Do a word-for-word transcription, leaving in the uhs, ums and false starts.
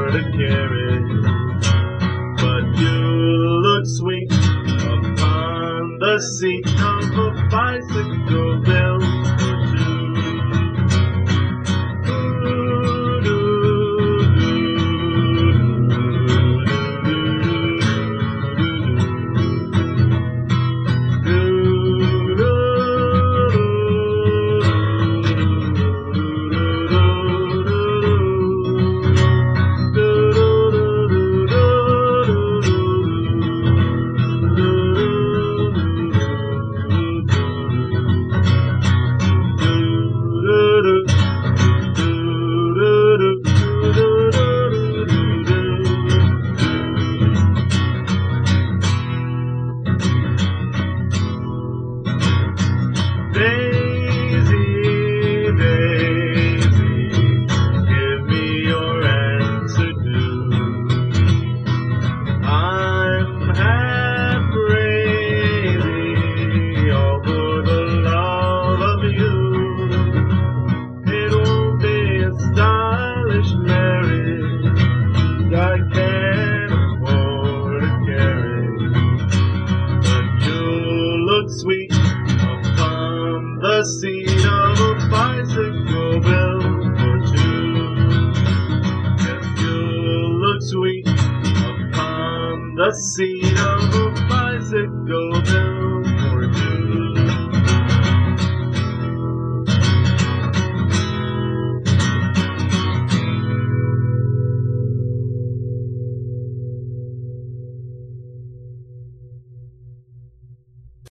afford a carriage, but you look sweet upon the seat of a bicycle built for two. I can't afford a carriage, but you look sweet upon the seat of a bicycle built for two. Yes, you look sweet upon the seat of a bicycle built